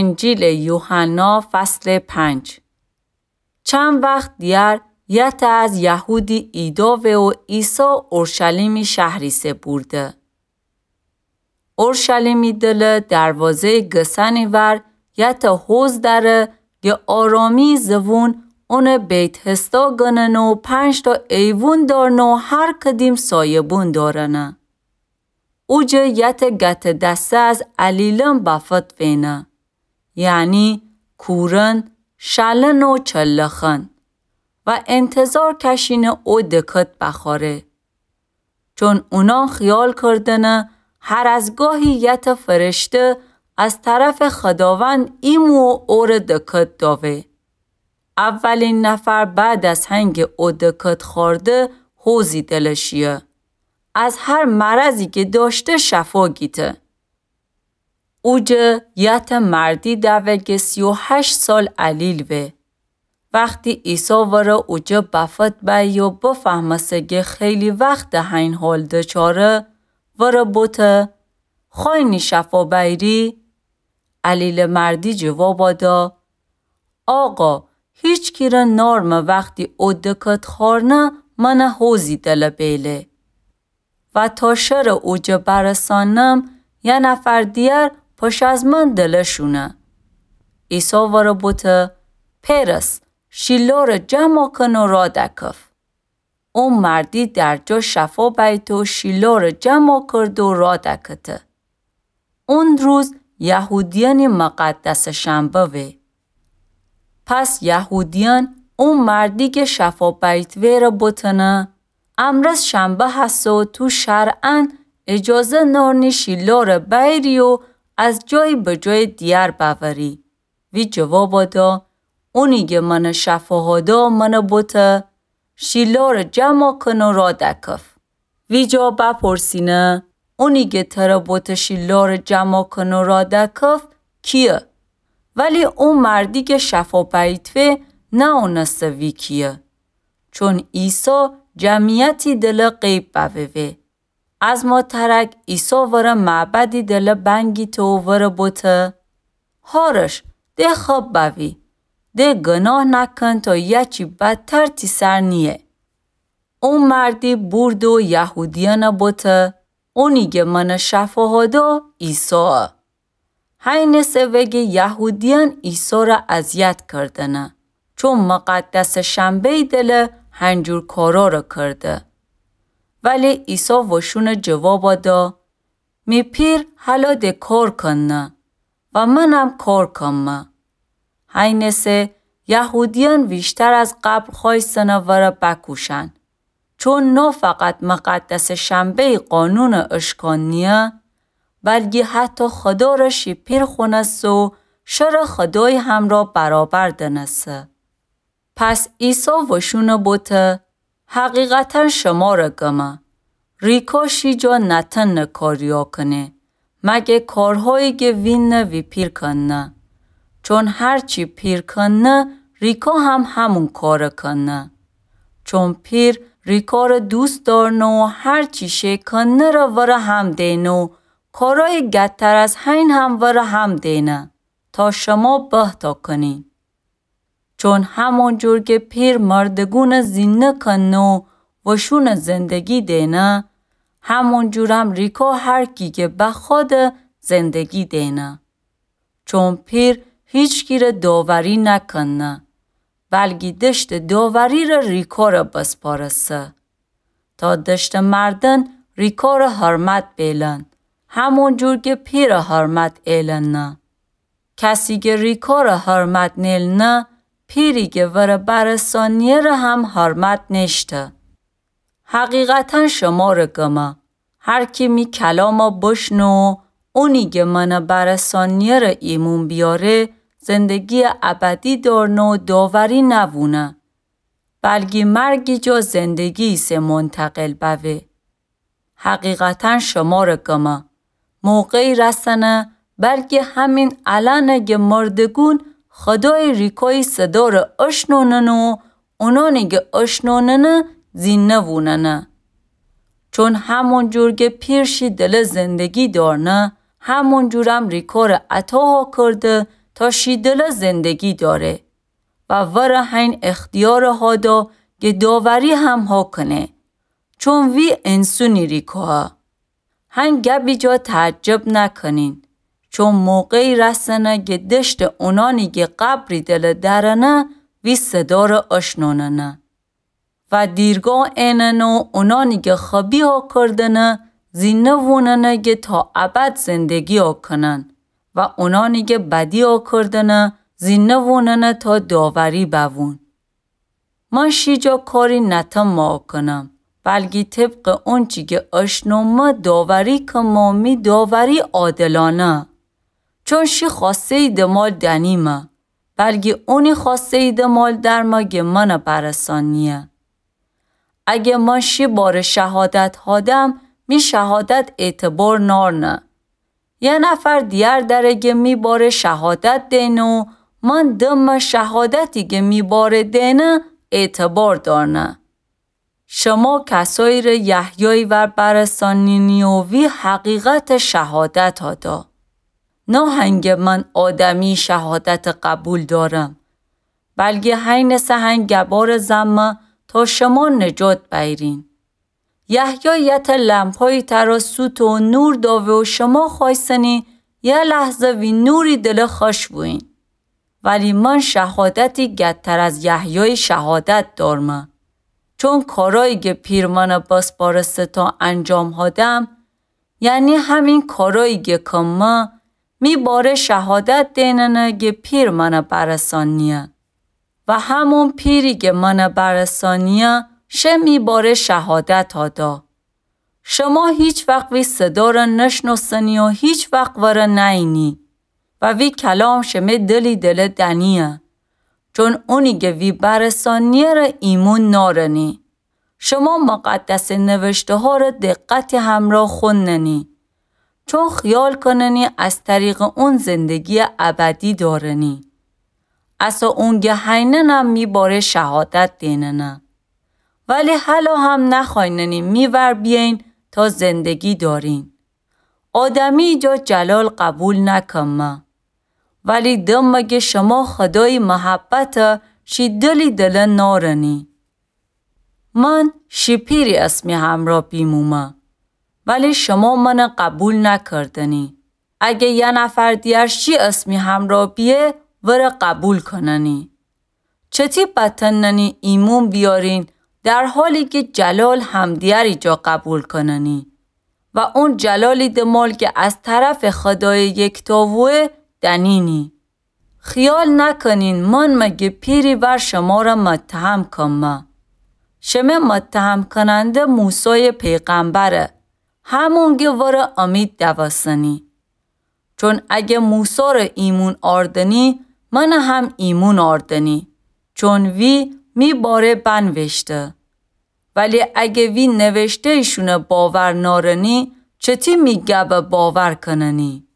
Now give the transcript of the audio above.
انجیل یوحنا فصل 5. چند وقت دیگر یت از یهودی ایداوه و عیسی اورشلیمی شهری سپرده. اورشلیمی دل دروازه گسنی ور یت حوز داره که آرامی زبون اون بیت هستا گنن و 5 ایوون دارن و هر کدیم سایبون دارن. اوجه یت گت دسته از علیلم بافت وینه. یعنی کورن، شلن و چلخن و انتظار کشین او دکت بخوره. چون اونا خیال کردنه هر از گاهی یت فرشته از طرف خداوند ایمو اور دکت داوه. اولین نفر بعد از هنگ او دکت خورده حوزی دلشیه. از هر مرضی که داشته شفا گیته. اوجه یت مردی دوه که 38 سال علیل وه. وقتی عیسی وره اوجه بفت یا بفهمسه که خیلی وقت این حال دچاره وره بوته خواهی شفا بیری؟ علیل مردی جواب دا آقا هیچ کیره نارم وقتی او دکت خورنه من حوزی دل بیله. و تا شر اوجه برسانم یه نفر دیگر پش از من دلشونه. عیسی وره بوته پیرس شیلار جمع کن و را دکف. اون مردی در جا شفا بیت و شیلار جمع کرد و را دکته. اون روز یهودیان مقدس شنبه وی. پس یهودیان اون مردی که شفا بیت وی را بوتنه امرز شنبه هست و تو شرعن اجازه نارنی شیلار بیری و از جای به جای دیار بوری. وی جواب دا اونی که من شفاها دا من بوته شیلار جمع کن و را دکف. وی جا بپرسینه اونی که تر بوته شیلار جمع کن و را دکف کیه؟ ولی اون مردی که شفا بیتوه نه اونسته وی کیه. چون عیسی جمعیتی دل غیب بوه. از ما ترک عیسی وره معبدی دل بنگی تو وره بوته هارش ده خواب بوی. ده گناه نکن تا یچی بدتر تی سر نیه. اون مردی برد و یهودیان بوته اونی که من شفاها دا عیسی. هین سوگه یهودیان عیسی را اذیت کردنه. چون مقدس شنبه دل هنجور کارا را کرده. ولی عیسی وشون جواب دا می پیر حالا ده کار کنه و منم کار کنم. هین سه یهودیان بیشتر از قبل خواستن وره بکوشن. چون نه فقط مقدس شنبه قانون اشکانیه بلکه حتی خدا را شپیر خونست و شر خدای هم را برابر دنسته. پس عیسی وشون بوته حقیقتا شما را گمه. ریکاشی جا نتن کاریا کنه مگه کارهایی که وین وی پیر کنه. چون هرچی پیر کنه ریکا هم همون کار کنه. چون پیر ریکا را دوست دارن و هرچی شی کنه را وره هم دینو کارای گتر از هین هم وره هم دینه تا شما بهتا کنین. چون همون جور که پیر مردگون زینه کنه و شون زندگی دینه همون جور هم ریکا هر کی که بخواد زندگی دینه. چون پیر هیچ کی را داوری نکنه بلکه دشت داوری را ریکا را بسپارسه تا دشت مردن ریکا را حرمت بیلن همون جور که پیر حرمت ایلن نه. کسی که ریکا را حرمت نیل نه پیری که وره برسانیه را هم حرمت نشته. حقیقتا شما را گمه هر کی می کلاما بشنو اونی که من برسانیه را ایمون بیاره زندگی ابدی دارن و داوری نوونه بلکه مرگی جا زندگی سه منتقل بوه. حقیقتا شما را گمه موقعی رسنه بلکه همین علنه که مردگون خدای ریکای صدا را اشنونن و اونانی که اشنونن زینه ووننه. چون همون جور که پیرشی دل زندگی دارنه همون جورم ریکا را عطاها کرده تا شیدل زندگی داره و ور هین اختیار ها دا که داوری هم ها کنه چون وی انسونی ریکوها. هنگ گبی جا تعجب نکنین چون موقعی رسنه که دشت اونانی که قبری دل درنه وی صدا را اشنوننه و دیرگاه ایننو اونانی که خبی ها کردنه زینه ووننه که تا ابد زندگی ها کنن و اونانی که بدی ها کردنه زینه ووننه تا داوری بوون. من شیجا کاری نتم ما کنم بلکه طبق اون چی که اشنومه داوری که می داوری عادلانه چون شی خواسته ای دمال دنیمه بلکه اونی خواسته ای دمال درمه که من برسانیه. اگه من شی بار شهادت هادم می شهادت اعتبار نارنه. یه نفر دیگر درگه می بار شهادت دینه من دم شهادتی که می بار دینه اعتبار دارنه. شما کسایی را یحیای ور برسانینی و وی حقیقت شهادت هادا. نه هنگ من آدمی شهادت قبول دارم بلکه هین سهنگ گبار زمه تا شما نجات بیرین. یحیایت لمپای ترا سوت و نور داوه و شما خواستنی یه لحظه وی نوری دل خوش بوین. ولی من شهادتی گتر از یحیای شهادت دارم. چون کارایی که پیرمن باس بارسته تا انجام هادم یعنی همین کارایی که کمه می باره شهادت دیننه که پیرمن برسانیه و همون پیری که من برسانیه شه می باره شهادت هادا. شما هیچ وقت وی صدا را نشناسنی و هیچ وقت ور نینی و وی کلام شمی دلی دل دنیه چون اونی که وی برسانیه را ایمون نارنی. شما مقدس نوشته ها را دقت همراه خوندنی چون خیال کننی از طریق اون زندگی ابدی دارنی. اصلا اونگه هیننم می باره شهادت دیننه. ولی حالا هم نخوایننی میور بیین تا زندگی دارین. آدمی جا جلال قبول نکمه. ولی دمگه شما خدای محبت شی دلی دل نارنی. من شیپیری اسمی همراه بیمومه. ولی شما من قبول نکردنی. اگه یه نفر دیگر شی اسمی همراه بیه ور قبول کننی. چتی بطننی ایمون بیارین در حالی که جلال هم دیاری جا قبول کننی و اون جلالی دمال که از طرف خدای یکتاوه دنینی. خیال نکنین من مگه پیری بر شما را متهم کنم. شما متهم کننده موسی پیغمبره همونگه ور امید دوستنی. چون اگه موسی را ایمون آردنی من هم ایمون آردنی چون وی می باره بنوشته. ولی اگه وی نوشته ایشونه باور نارنی چتی می گبه باور کننی؟